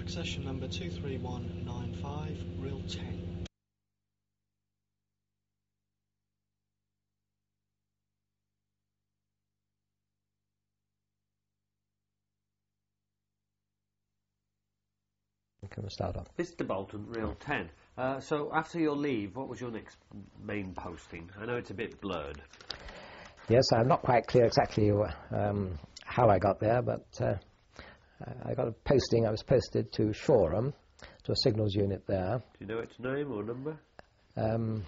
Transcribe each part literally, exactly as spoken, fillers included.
Accession number two three one nine five, reel ten. Can we start off? Mister Bolton, reel ten. Uh, so after your leave, what was your next main posting? I know it's a bit blurred. Yes, I'm not quite clear exactly um, how I got there, but uh, I got a posting. I was posted to Shoreham, to a signals unit there. Do you know its name or number? Um,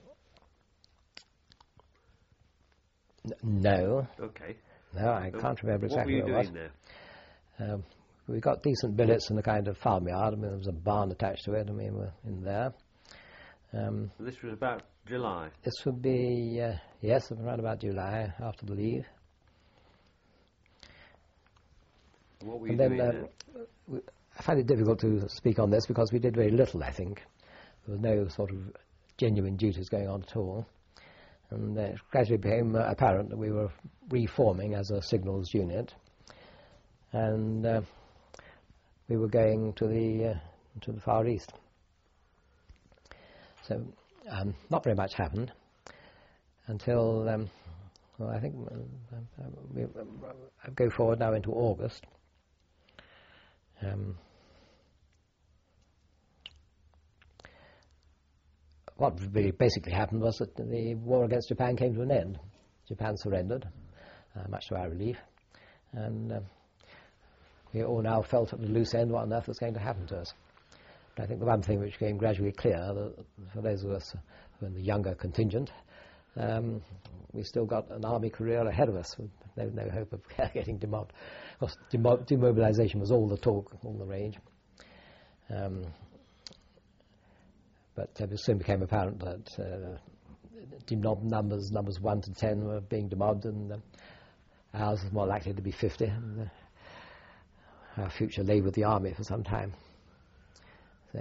n no. Okay. No, I so can't remember exactly what were you what doing it was. there? Um, we got decent billets in the kind of farmyard. I mean, there was a barn attached to it, and we were in there. Um, so this was about July? This would be, uh, yes, around about July, after the leave. And what were and you then, doing uh, there? we, I find it difficult to speak on this because we did very little, I think. There was no sort of genuine duties going on at all. And uh, it gradually became uh, apparent that we were reforming as a signals unit. And uh, we were going to the, uh, to the Far East. So um, not very much happened until, um, well, I think uh, we uh, go forward now into August. Um, what really basically happened was that the war against Japan came to an end. Japan surrendered, uh, much to our relief, and uh, we all now felt at the loose end what on earth was going to happen to us. But I think the one thing which became gradually clear, that for those of us who are in the younger contingent, um, we still got an army career ahead of us, with no, no hope of getting demobbed. Of course, demo demobilisation was all the talk, all the rage. Um, but uh, it soon became apparent that uh, demobbed numbers, numbers one to ten, were being demobbed, and uh, ours was more likely to be fifty. And, uh, our future lay with the army for some time. So,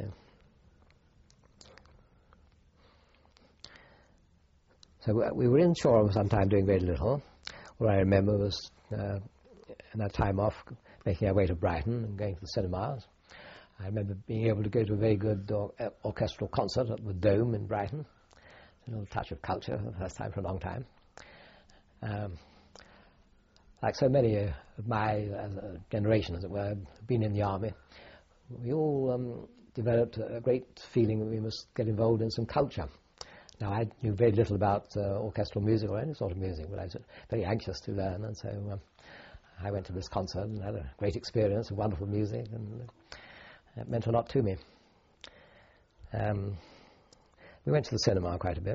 so we were in Shoreham sometime doing very little. What I remember was uh, in our time off making our way to Brighton and going to the cinemas. I remember being able to go to a very good or orchestral concert at the Dome in Brighton. A little touch of culture for the first time for a long time. Um, like so many uh, of my uh, generation, as it were, been in the army, we all um, developed a great feeling that we must get involved in some culture. Now, I knew very little about uh, orchestral music or any sort of music, but I was very anxious to learn, and so um, I went to this concert and had a great experience of wonderful music, and uh, it meant a lot to me. Um, we went to the cinema quite a bit.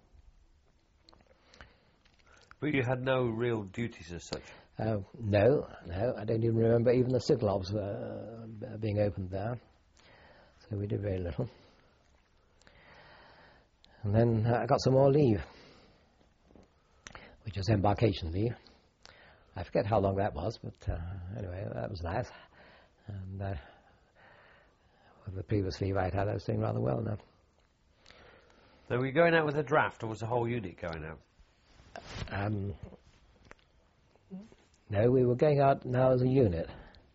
But you had no real duties as such? Uh, no, no, I don't even remember even the signals uh, being opened there. So we did very little. And then uh, I got some more leave, which was embarkation leave. I forget how long that was, but uh, anyway, that was nice. And uh, with the previous leave I'd had, I was doing rather well now. So were you going out with a draft, or was the whole unit going out? Um, no, we were going out now as a unit.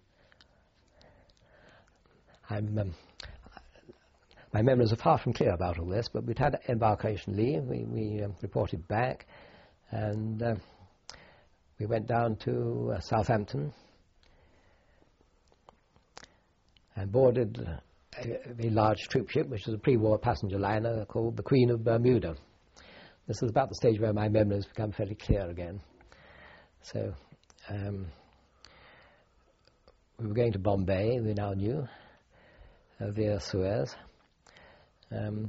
I'm, um, my memories are far from clear about all this, but we'd had embarkation leave. We, we um, reported back, and uh, we went down to uh, Southampton and boarded a, a very large troop ship, which was a pre-war passenger liner called the Queen of Bermuda. This is about the stage where my memories become fairly clear again. So um, we were going to Bombay, we now knew, uh, via Suez. Um,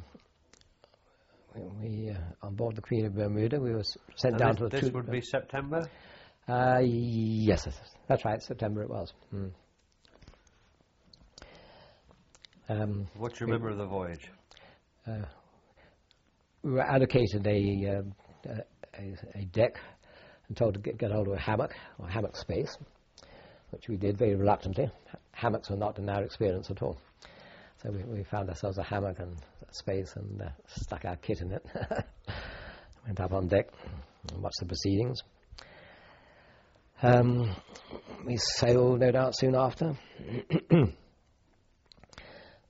we, uh, on board the Queen of Bermuda, we were sent and down this, to a... This would be September? Uh, yes, that's right, September it was. Mm. Um, what do you remember we, of the voyage? Uh, we were allocated a, uh, a, a deck and told to get, get hold of a hammock, or hammock space, which we did very reluctantly. Hammocks were not in our experience at all. So we, we found ourselves a hammock and a space and uh, stuck our kit in it. Went up on deck and watched the proceedings. Um, we sailed, no doubt, soon after.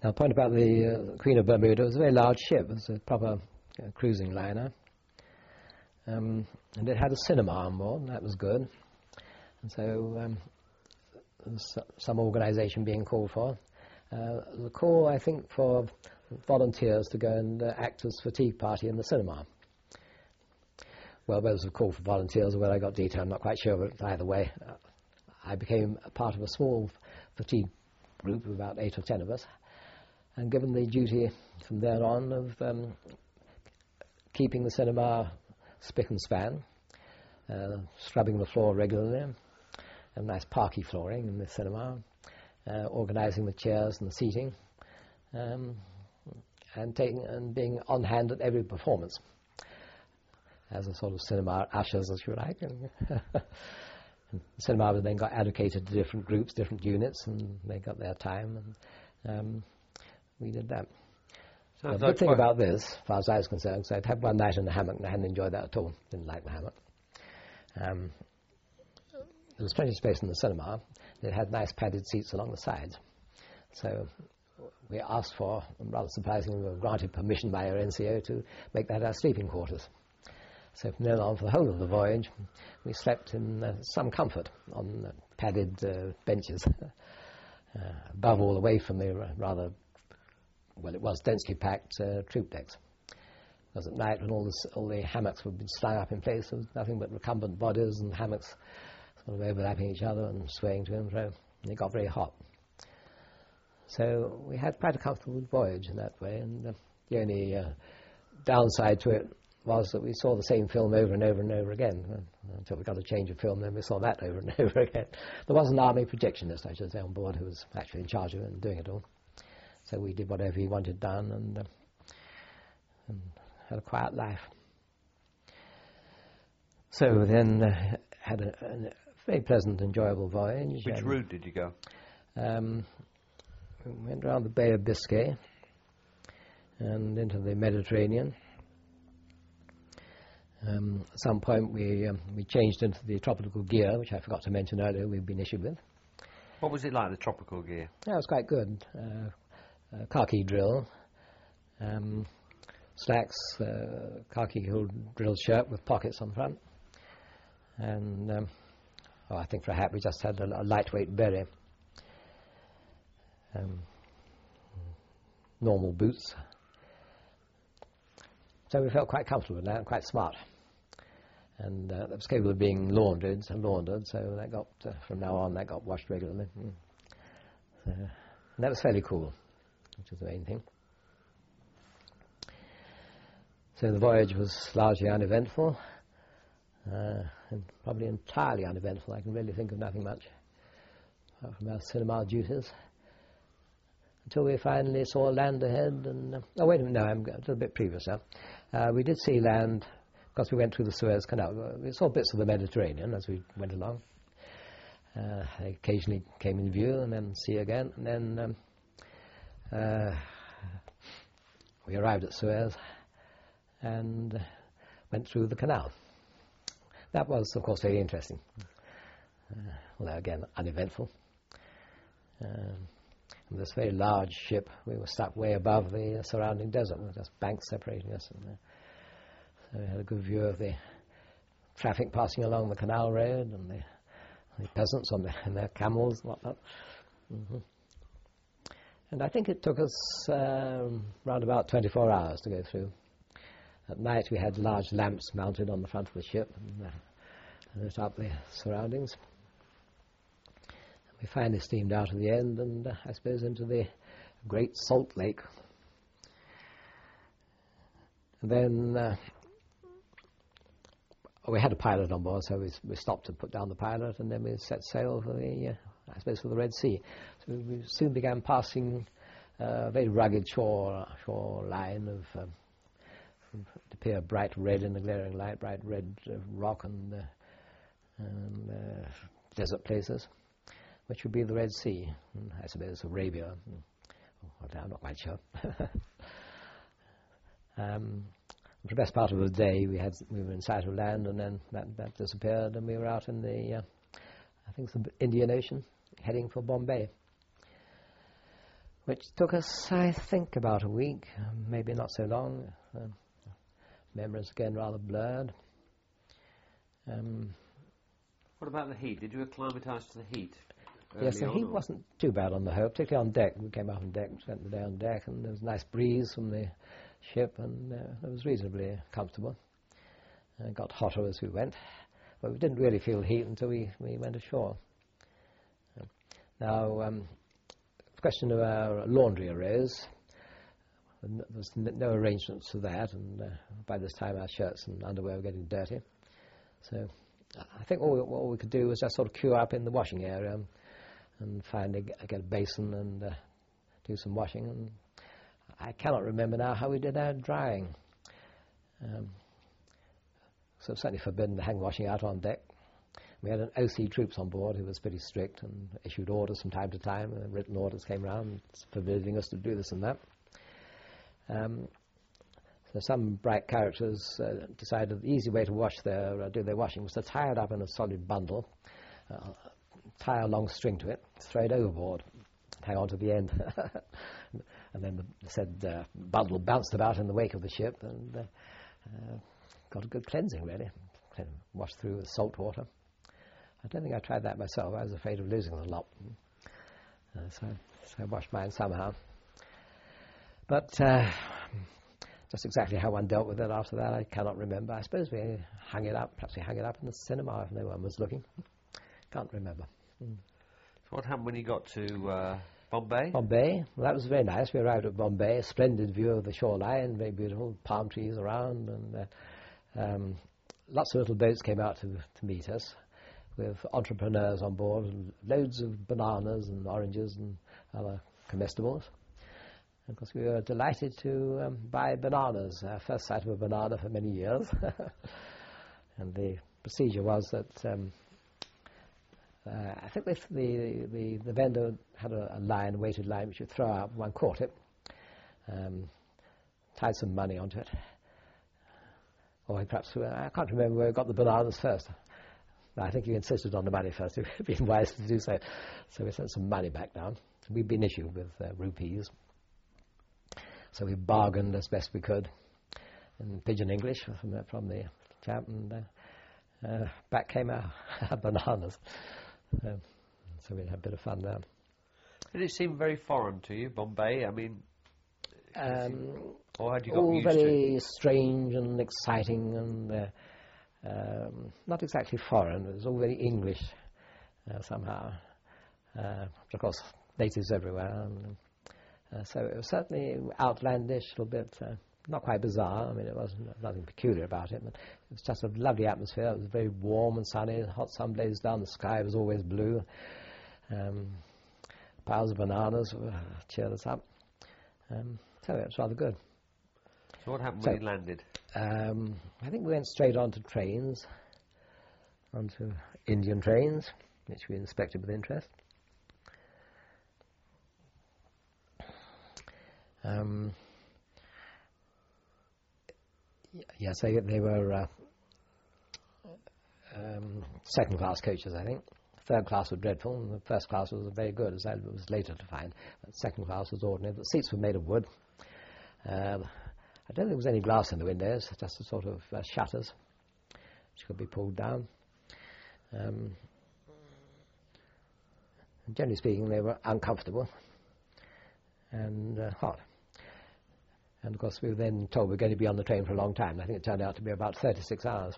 Now, the point about the uh, Queen of Bermuda, it was a very large ship. It was a proper uh, cruising liner. Um, and it had a cinema on board, and that was good. And so um, there was some organisation being called for. Uh, the call, I think, for volunteers to go and uh, act as fatigue party in the cinema. Well, whether it was a call for volunteers or whether I got detail, I'm not quite sure, but either way, uh, I became a part of a small fatigue group of about eight or ten of us, and given the duty from then on of um, keeping the cinema spick and span, uh, scrubbing the floor regularly, and nice parquet flooring in the cinema, uh, organising the chairs and the seating, um, and taking and being on hand at every performance as a sort of cinema ushers, as you like. And the cinema then got allocated to different groups, different units, and they got their time, and um, we did that. So the good thing about this, as far as I was concerned, so I'd had one night in the hammock, and I hadn't enjoyed that at all. Didn't like the hammock. Um, there was plenty of space in the cinema. It had nice padded seats along the sides. So we asked for, and rather surprisingly, we were granted permission by our N C O to make that our sleeping quarters. So from then on, for the whole of the voyage, we slept in uh, some comfort on uh, padded uh, benches, uh, above all, away from the uh, rather, well, it was densely packed uh, troop decks. Because at night, when all, this, all the hammocks would be slung up in place, there was nothing but recumbent bodies and hammocks sort of overlapping each other and swaying to and fro, and it got very hot. So we had quite a comfortable voyage in that way, and uh, the only uh, downside to it was that we saw the same film over and over and over again, uh, until we got a change of film, then we saw that over and over again. There was an army projectionist, I should say, on board, who was actually in charge of it and doing it all. So we did whatever he wanted done, and, uh, and had a quiet life. So then uh, had a, a very pleasant, enjoyable voyage. Which route did you go? Um, we went around the Bay of Biscay and into the Mediterranean. Um, at some point we um, we changed into the tropical gear, which I forgot to mention earlier, we've been issued with. What was it like, the tropical gear? Yeah, it was quite good. Uh, uh, khaki drill, um, slacks, uh, khaki drill shirt with pockets on the front, and um, oh, I think for a hat we just had a, a lightweight beret. Um, normal boots. So we felt quite comfortable with that and quite smart. And uh, that was capable of being laundered, laundered, so that got, uh, from now on, that got washed regularly. Mm. So, and that was fairly cool, which was the main thing. So the voyage was largely uneventful, uh, and probably entirely uneventful. I can really think of nothing much apart from our cinema duties, until we finally saw land ahead. And uh, oh, wait a minute, no, I'm a little bit previous now. Uh, we did see land, because we went through the Suez Canal. We saw bits of the Mediterranean as we went along. Uh, they occasionally came in view, and then sea again. And then um, uh, we arrived at Suez and uh, went through the canal. That was, of course, very interesting, uh, although, again, uneventful. Um, and this very large ship, we were stuck way above the uh, surrounding desert. There were just banks separating us. And, uh, so we had a good view of the traffic passing along the canal road, and the, the peasants on, the, on their camels and whatnot. Mm-hmm. And I think it took us um, around about twenty-four hours to go through. At night we had large lamps mounted on the front of the ship and uh, lit up the surroundings. And we finally steamed out of the end and uh, I suppose into the Great Salt Lake. And then uh, we had a pilot on board, so we, we stopped to put down the pilot, and then we set sail for the, uh, I suppose, for the Red Sea. So we soon began passing uh, a very rugged shore shore line of, um, it appeared bright red in the glaring light, bright red uh, rock and, uh, and uh, desert places, which would be the Red Sea, and I suppose Arabia. Oh, I'm not quite sure. um, For the best part of the day, we had we were in sight of land, and then that, that disappeared, and we were out in the, uh, I think, it's the Indian Ocean, heading for Bombay. which took us, I think, about a week, maybe not so long. Uh, memories again rather blurred. Um, what about the heat? Did you acclimatise to the heat? Yes, the on, heat or? wasn't too bad on the Hope, particularly on deck. We came out on deck, spent the day on deck, and there was a nice breeze from the ship, and uh, it was reasonably comfortable. Uh, it got hotter as we went, but we didn't really feel heat until we, we went ashore. Uh, now, um, the question of our laundry arose. There was n no arrangements for that, and uh, by this time our shirts and underwear were getting dirty. So I think all we, all we could do was just sort of queue up in the washing area and, and find a, get a basin and uh, do some washing. And I cannot remember now how we did our drying. Um, so it's certainly forbidden to hang washing out on deck. We had an O C troops on board who was pretty strict and issued orders from time to time, and written orders came round forbidding us to do this and that. Um, so some bright characters uh, decided the easy way to wash their, uh, do their washing was to tie it up in a solid bundle, uh, tie a long string to it, throw it overboard, hang on to the end. And then the said uh, bundle bounced about in the wake of the ship and uh, uh, got a good cleansing, really. Washed through with salt water. I don't think I tried that myself. I was afraid of losing the lot. Uh, so, so I washed mine somehow. But uh, just exactly how one dealt with it after that, I cannot remember. I suppose we hung it up, perhaps we hung it up in the cinema if no one was looking. Can't remember. Mm. So what happened when you got to uh, Bombay? Bombay, well, that was very nice. We arrived at Bombay, a splendid view of the shoreline, very beautiful, palm trees around, and uh, um, lots of little boats came out to, to meet us with entrepreneurs on board, and loads of bananas and oranges and other comestibles. Of course, we were delighted to um, buy bananas, our first sight of a banana for many years. And the procedure was that um, uh, I think the, the, the, the vendor had a, a line, a weighted line, which you throw out. One caught it, um, tied some money onto it. Or perhaps, uh, I can't remember where we got the bananas first. I think you insisted on the money first. It would have been wise to do so. So we sent some money back down. We'd been issued with uh, rupees. So we bargained as best we could in pidgin English from the, from the chap, and uh, uh, back came our, our bananas. Uh, so we had a bit of fun there. Did it seem very foreign to you, Bombay? I mean, um, or had you got all used very to it? strange and exciting, and uh, um, not exactly foreign. It was all very English uh, somehow. Uh, of course, natives everywhere. And, Uh, so it was certainly outlandish, a little bit, uh, not quite bizarre. I mean, it wasn't nothing peculiar about it, but it was just a lovely atmosphere. It was very warm and sunny. Hot sun blazed down. The sky was always blue. Um, piles of bananas uh, cheered us up. Um, so it was rather good. So what happened so, when you landed? Um, I think we went straight onto trains, onto Indian trains, which we inspected with interest. Um, yes, they, they were uh, um, second-class coaches, I think. Third class was dreadful, and the first class was very good, as I was later to find. But second class was ordinary. The seats were made of wood. Uh, I don't think there was any glass in the windows, just a sort of uh, shutters, which could be pulled down. Um, generally speaking, they were uncomfortable and uh, hot. And of course, we were then told we were going to be on the train for a long time. I think it turned out to be about thirty-six hours.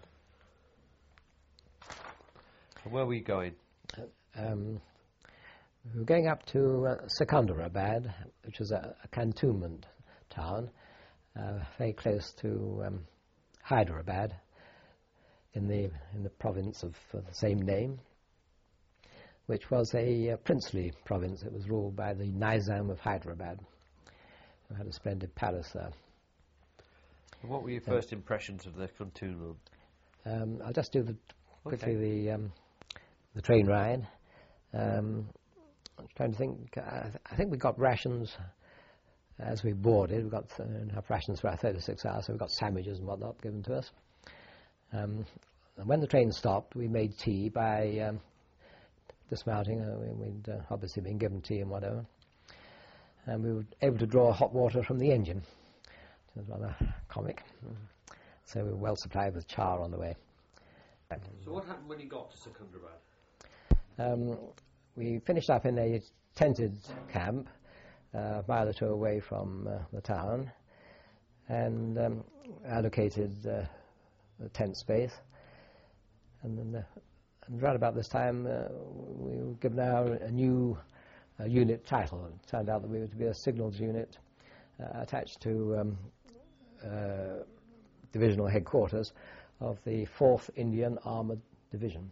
And where were you going? Um, we were going up to uh, Secunderabad, which was a, a cantonment town, uh, very close to um, Hyderabad, in the in the province of uh, the same name, which was a uh, princely province. It was ruled by the Nizam of Hyderabad, who had a splendid palace there. And what were your first um, impressions of the cantonment? Um, I'll just do the, quickly Okay. the um, the train ride. Um, I'm trying to think. I, th I think we got rations as we boarded. We got uh, enough rations for our thirty-six hours, so we got sandwiches and whatnot given to us. Um, and when the train stopped, we made tea by um, dismounting. Uh, we, we'd uh, obviously been given tea and whatever. and we were able to draw hot water from the engine. It was rather comic. So we were well supplied with char on the way. So what happened when you got to Secunderabad? Um, we finished up in a tented camp, uh, a mile or two away from uh, the town, and um, allocated uh, the tent space. And then, uh, and right about this time, uh, we were given our a new uh, unit title. It turned out that we were to be a signals unit uh, attached to um, uh, divisional headquarters of the fourth Indian Armoured Division.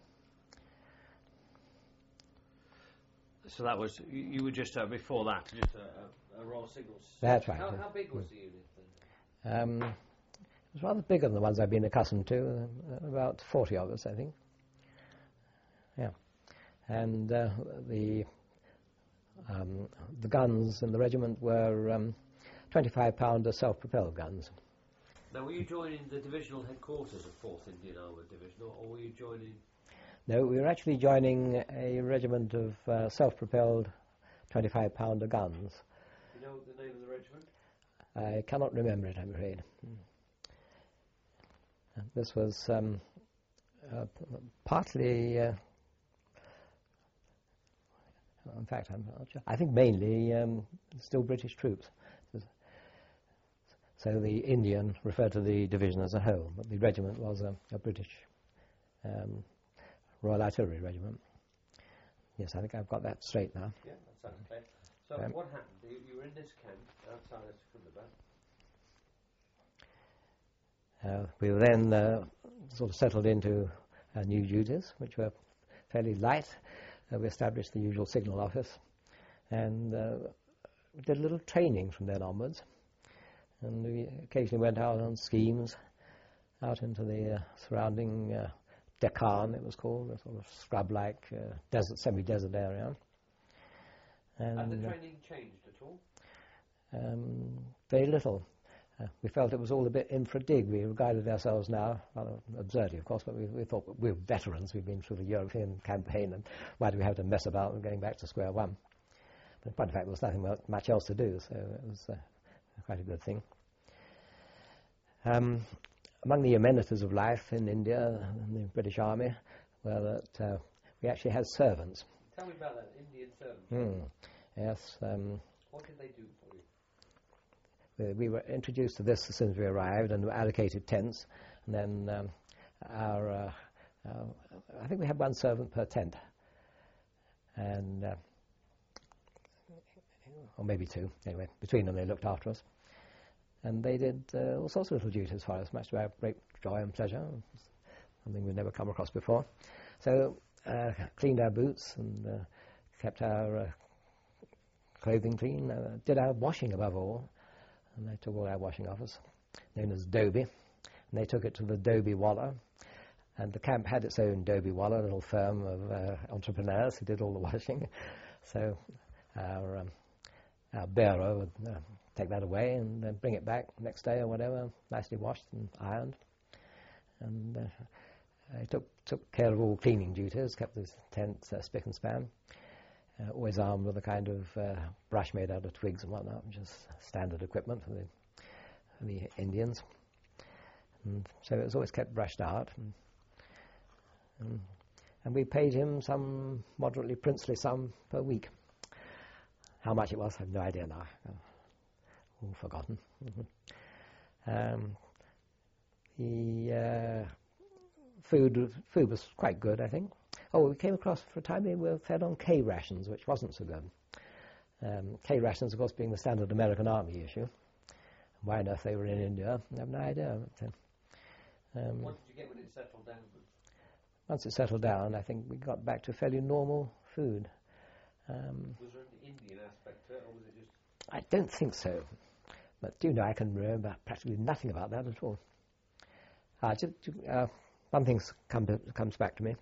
So that was, you, you were just, uh, before that, just a, a, a Royal Signals. That's right. How, yeah. how big was the unit then? Um, it was rather bigger than the ones I've been accustomed to, uh, about forty of us, I think. Yeah. And uh, the um, the guns in the regiment were um, twenty-five pounder self-propelled guns. Now, were you joining the divisional headquarters of fourth Indian Armoured Division, or, or were you joining... No, we were actually joining a regiment of uh, self-propelled twenty-five pounder guns. Do you know the name of the regiment? I cannot remember it, I'm afraid. And this was um, uh, p- partly, uh, in fact, I'm not sure. I think mainly um, still British troops. So the Indian referred to the division as a whole, but the regiment was a, a British um, Royal Artillery Regiment. Yes, I think I've got that straight now. Yeah, that sounds clear. So Um, what happened? You, you were in this camp outside of Secunderabad. Uh, we were then uh, sort of settled into our new duties, which were fairly light. Uh, we established the usual signal office, and uh, we did a little training from then onwards. And we occasionally went out on schemes, out into the uh, surrounding uh, Deccan, it was called, a sort of scrub-like uh, desert, semi-desert area. And, Had the uh, training changed at all? um, very little. Uh, we felt it was all a bit infra-dig. We regarded ourselves now, rather absurdly of course, but we, we thought we were veterans. We've been through the European campaign, and why do we have to mess about and going back to square one? But in point of fact, there was nothing mu- much else to do, so it was uh, quite a good thing. Um, among the amenities of life in India, in the British Army, were that uh, we actually had servants. Tell me about that, Indian servant. Mm. Yes. Um, What did they do for you? we, we were introduced to this as soon as we arrived, and were allocated tents, and then um, our, uh, uh, I think we had one servant per tent, and uh, or maybe two, anyway, between them they looked after us. And they did uh, all sorts of little duties for us, much to our great joy and pleasure, something we'd never come across before. So, uh, cleaned our boots and uh, kept our uh, clothing clean, uh, did our washing above all, and they took all our washing off us, known as Dobie, and they took it to the Dobie Wallah, and the camp had its own Dobie Wallah, a little firm of uh, entrepreneurs who did all the washing. So our, um, our bearer would uh, take that away and then bring it back next day or whatever, nicely washed and ironed. And uh, I took took care of all cleaning duties, kept the tent uh, spick and span, uh, always armed with a kind of uh, brush made out of twigs and whatnot, which is standard equipment for the, for the Indians. And so it was always kept brushed out. And, and, and we paid him some moderately princely sum per week. How much it was, I have no idea now. All forgotten. um, the uh, food food was quite good, I think. Oh, we came across for a time we were fed on K rations, which wasn't so good. Um, K rations, of course, being the standard American Army issue. Why on earth they were in India, I have no idea. But, uh, um, What did you get when it settled down? once it settled down, I think we got back to fairly normal food. Um, Was there an Indian aspect to it, or was it just... I don't think so. But do you know, I can remember practically nothing about that at all. Uh, just, uh, one thing come to, comes back to me.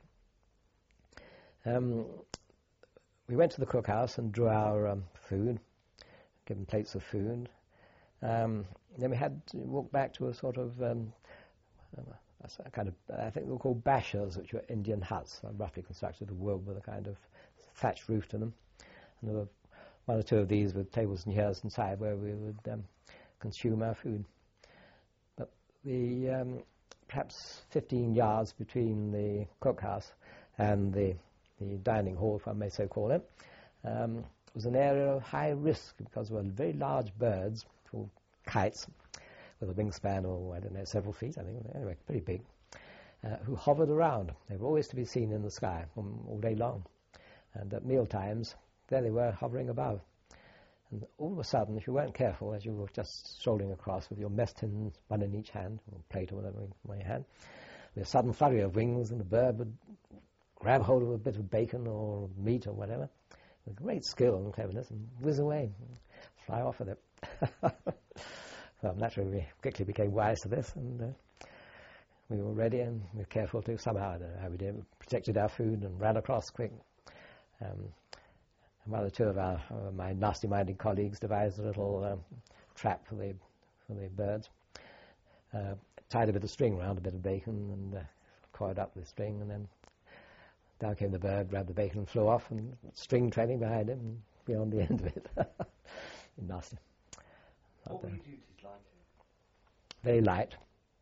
Um, we went to the cookhouse and drew our um, food, given plates of food. Um, then we had to walk back to a sort of um, a kind of, I think they were called bashers, which were Indian huts, roughly constructed of wood with a kind of thatched roof to them. And there were one or two of these with tables and chairs inside where we would um, consume our food. But the um, perhaps fifteen yards between the cookhouse and the, the dining hall, if I may so call it, um, was an area of high risk because there were very large birds called kites with a wingspan of, I don't know, several feet, I think, anyway, pretty big, uh, who hovered around. They were always to be seen in the sky um, all day long. And at meal times, there they were hovering above. And all of a sudden, if you weren't careful, as you were just strolling across with your mess tin, one in each hand, or plate or whatever in my hand, with a sudden flurry of wings, and the bird would grab hold of a bit of bacon or meat or whatever, with great skill and cleverness, and whiz away, and fly off with it. Well, naturally, we quickly became wise to this, and uh, we were ready, and we were careful to somehow, I don't know how we did, we protected our food and ran across quick. Um, and one or two of our, uh, my nasty-minded colleagues devised a little um, trap for the for the birds. Uh, tied a bit of string around a bit of bacon and uh, coiled up the string, and then down came the bird, grabbed the bacon and flew off, and string trailing behind him and beyond the end of it. Nasty. What were your duties like? Very light.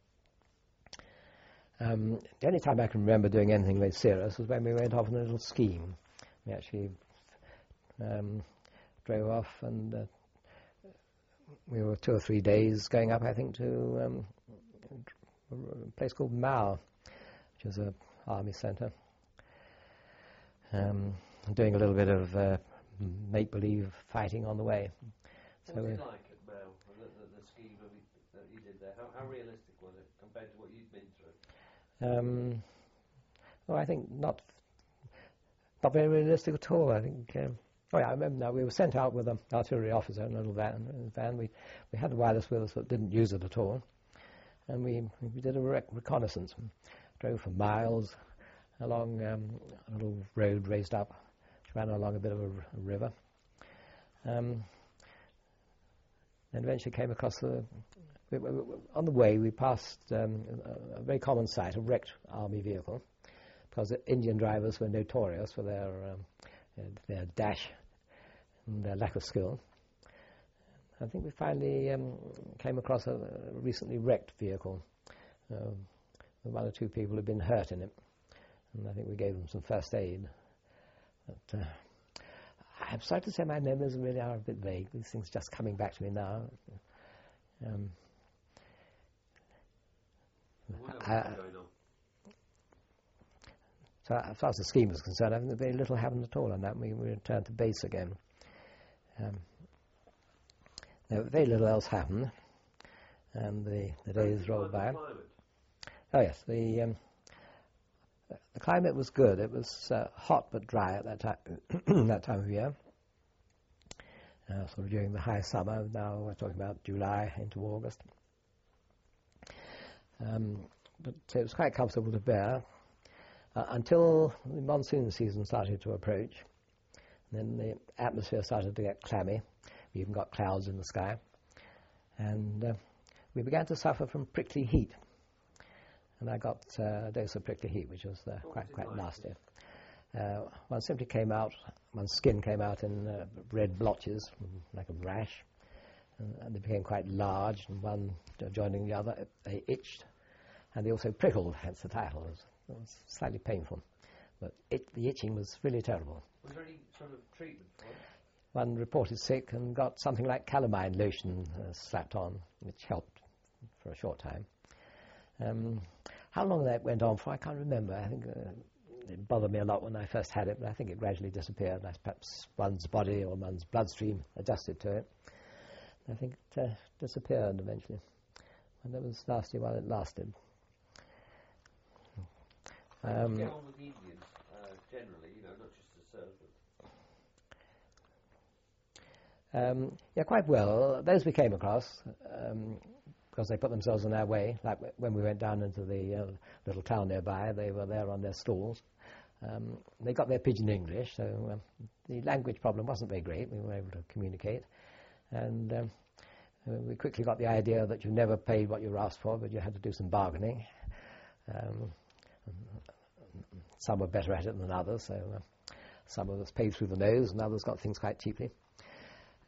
Um, the only time I can remember doing anything very serious was when we went off on a little scheme. We actually um, drove off, and uh, we were two or three days going up, I think, to um, a place called Mao, which is an army centre, um, doing a little bit of uh, make-believe fighting on the way. What so was it like at Mao, the, the, the scheme of it that you did there? How, how realistic was it compared to what you'd been through? Um, well, I think not not very realistic at all. I think. Um, oh yeah, I remember now. We were sent out with an artillery officer in a little van. In a van. We we had the wireless with us, but didn't use it at all. And we we did a rec- reconnaissance. Drove for miles along um, a little road raised up, which ran along a bit of a, r- a river. Um, and eventually came across the. We, we, we, on the way, we passed um, a, a very common sight, a wrecked army vehicle, because the Indian drivers were notorious for their um, uh, their dash and their lack of skill. I think we finally um, came across a, a recently wrecked vehicle. Uh, one or two people had been hurt in it, and I think we gave them some first aid. But uh, I'm sorry to say my memories really are a bit vague. These things just coming back to me now. Um, What else I, was going on? So as far as the scheme was concerned, I think very little happened at all on that. We, we returned to base again. Um, no, very little else happened, and the, the days rolled by. Oh yes, the um, the climate was good. It was uh, hot but dry at that time. that time of year. Uh, sort of during the high summer. Now we're talking about July into August. Um, but it was quite comfortable to bear uh, until the monsoon season started to approach. And then the atmosphere started to get clammy. We even got clouds in the sky. And uh, we began to suffer from prickly heat. And I got uh, a dose of prickly heat, which was uh, quite quite nasty. Uh, one simply came out, one's skin came out in uh, red blotches, like a rash. And they became quite large, and one joining the other, they itched, and they also prickled, hence the title. It was, it was slightly painful, but it, the itching was really terrible. Was there any sort of treatment for it? One reported sick and got something like calamine lotion uh, slapped on, which helped for a short time. Um, how long that went on for, I can't remember. I think uh, it bothered me a lot when I first had it, but I think it gradually disappeared. Perhaps one's body or one's bloodstream adjusted to it. I think it uh, disappeared eventually, and it was nasty while it lasted. How did Um, you get on with the Indians, uh, generally, you know, not just to serve them? um, yeah, quite well. Those we came across, um, because they put themselves in our way, like w- when we went down into the uh, little town nearby, they were there on their stalls. Um, they got their pidgin English, so um, the language problem wasn't very great. We were able to communicate. And um, uh, we quickly got the idea that you never paid what you were asked for, but you had to do some bargaining. Um, some were better at it than others, so uh, some of us paid through the nose, and others got things quite cheaply.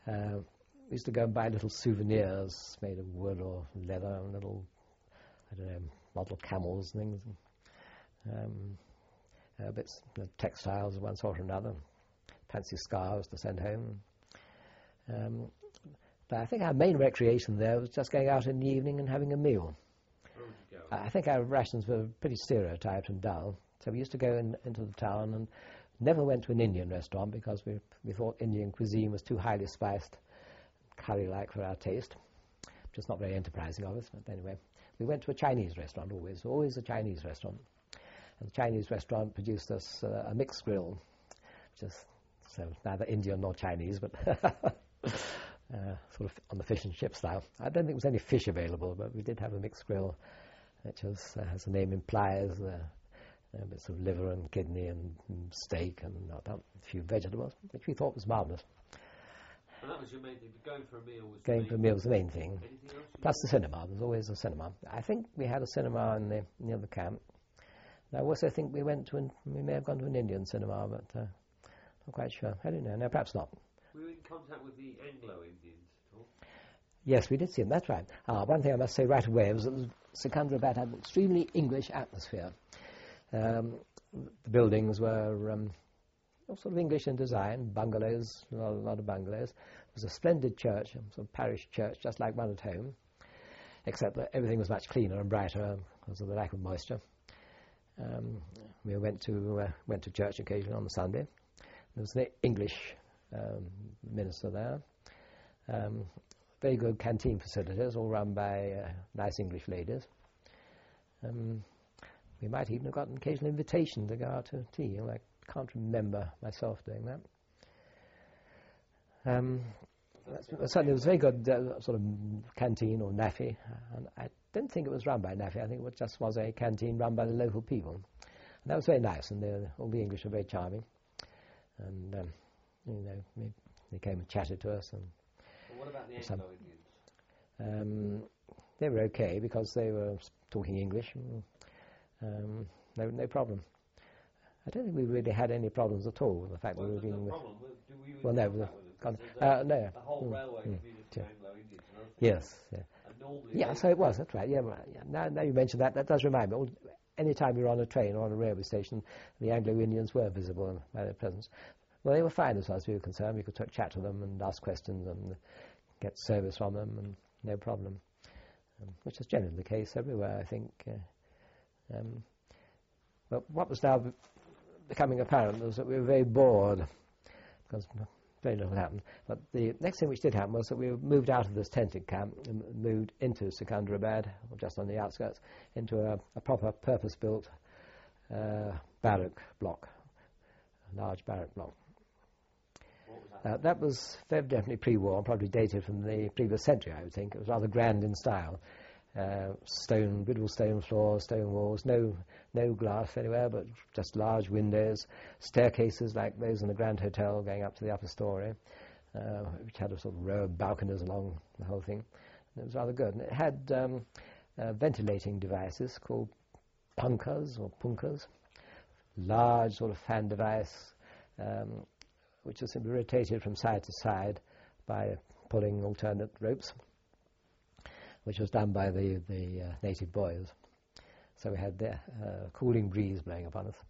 Uh, we used to go and buy little souvenirs made of wood or leather, and little, I don't know, model camels and things. Um, uh, bits of textiles of one sort or another, fancy scarves to send home. Um, but I think our main recreation there was just going out in the evening and having a meal. Where would you go? I think our rations were pretty stereotyped and dull, so we used to go in, into the town and never went to an Indian restaurant because we, we thought Indian cuisine was too highly spiced, curry-like for our taste, which is not very enterprising of us, but anyway. We went to a Chinese restaurant always, always a Chinese restaurant. And the Chinese restaurant produced us uh, a mixed grill, which is so neither Indian nor Chinese, but uh, sort of on the fish and chip style. I don't think there was any fish available, but we did have a mixed grill, which was, uh, as the name implies, uh, uh, bits of liver and kidney and, and steak and uh, a few vegetables, which we thought was marvellous. And that was your main thing, but going for a meal was Going the for a main meal was the main thing. Anything else? Plus the cinema. There's always a cinema. I think we had a cinema in the, near the camp. And I also think we went to an, we may have gone to an Indian cinema, but uh, not quite sure. I don't know. No, perhaps not. Were you in contact with the Anglo-Indians at all? Yes, we did see them. That's right. Ah, one thing I must say right away was that Secunderabad had an extremely English atmosphere. Um, the buildings were um, sort of English in design, bungalows, a lot, a lot of bungalows. It was a splendid church, a sort of parish church, just like one at home, except that everything was much cleaner and brighter because of the lack of moisture. Um, we went to uh, went to church occasionally on the Sunday. There was an English um, minister there. Um, very good canteen facilities, all run by uh, nice English ladies. Um, we might even have got an occasional invitation to go out to tea. I can't remember myself doing that. Um, certainly it was a very good uh, sort of canteen or naffy, and I don't think it was run by naffy. I think it just was a canteen run by the local people. And that was very nice, and they, all the English were very charming. And, um, you know, they, they came and chatted to us. And Well, what about the some- Anglo-Indians? Um, they were okay because they were talking English. And, um, no, no problem. I don't think we really had any problems at all with the fact Well, that we were there's no dealing with. problem. Well, do we Well, no, contact the- with them? 'Cause con- there's a- uh, no. The whole Mm, railway mm, community yeah. of Anglo-Indians. and other things. Yes. Yeah. And normally Yeah, they- so it was, that's right. Yeah, right, yeah. Now, now you mention that, that does remind me. All, any time we were on a train or on a railway station, the Anglo-Indians were visible by their presence. Well, they were fine as far as we were concerned. We could t- chat to them and ask questions and get service from them, and no problem, um, which is generally the case everywhere, I think. Uh, um, but what was now be- becoming apparent was that we were very bored because very little happened. But the next thing which did happen was that we moved out of this tented camp and moved into Secunderabad, or just on the outskirts, into a, a proper purpose-built uh, barrack block, a large barrack block. What was that? Uh, that was very definitely pre-war, probably dated from the previous century, I would think. It was rather grand in style. Uh, stone, beautiful stone floors, stone walls, no no glass anywhere, but just large windows, staircases like those in the Grand Hotel going up to the upper story, uh, which had a sort of row of balconies along the whole thing. And it was rather good. And it had um, uh, ventilating devices called punkas or punkas, large sort of fan device, um, which was simply rotated from side to side by pulling alternate ropes, which was done by the, the uh, native boys. So we had the uh, cooling breeze blowing upon us.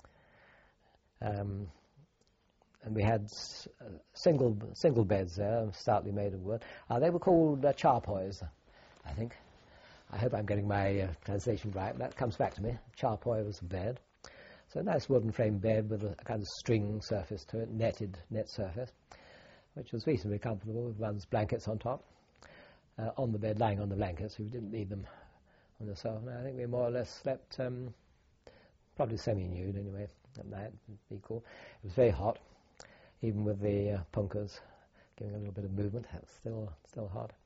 Um, and we had s- uh, single single beds there, stoutly made of wood. Uh, they were called uh, charpoys, I think. I hope I'm getting my uh, translation right. That comes back to me. Charpoy was the bed. So a nice wooden frame bed with a, a kind of string surface to it, netted net surface, which was reasonably comfortable with one's blankets on top. Uh, on the bed, lying on the blankets, so we didn't need them on the sofa. No, I think we more or less slept um, probably semi-nude anyway at night. It'd be cool. It was very hot, even with the uh, punkahs giving a little bit of movement. It was still still hot.